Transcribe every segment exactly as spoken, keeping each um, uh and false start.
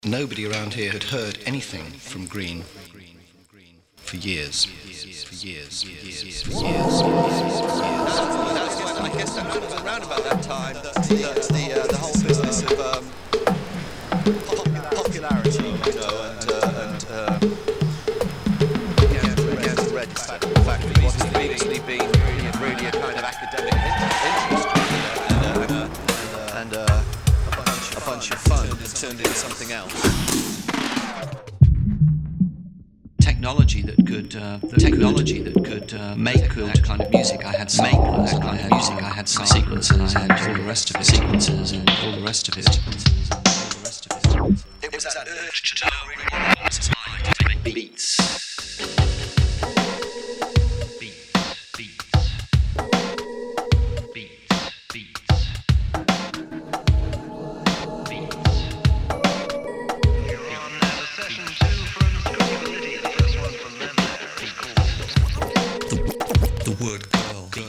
Nobody around here had heard anything from Green for years. For years, for years, for years, for years. I guess around about that time, the, the, the, uh, the whole business of um, popularity, you know, and, uh, and uh, began to register. The fact that it wasn't previously been really, really a kind of academic interest, and, uh, and, uh, and uh, a bunch of fun has turned into something else. Technology that could, uh, that technology could, that could uh, make that kind of music. I had make that kind of music. I had sequences and all the rest of it. Sequences and all the rest of it. It was that urge to know really what it was like to make beats. Word girl, girl,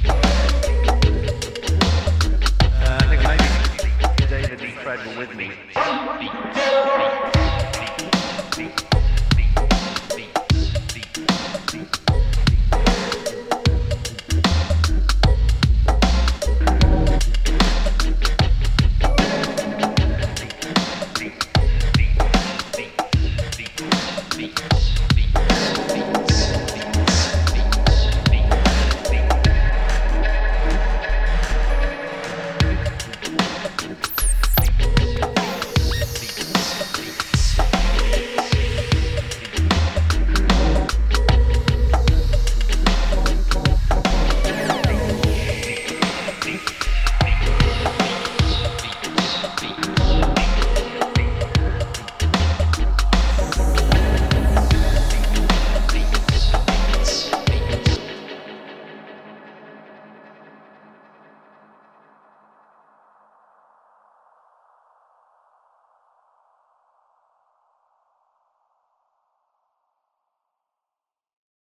With me.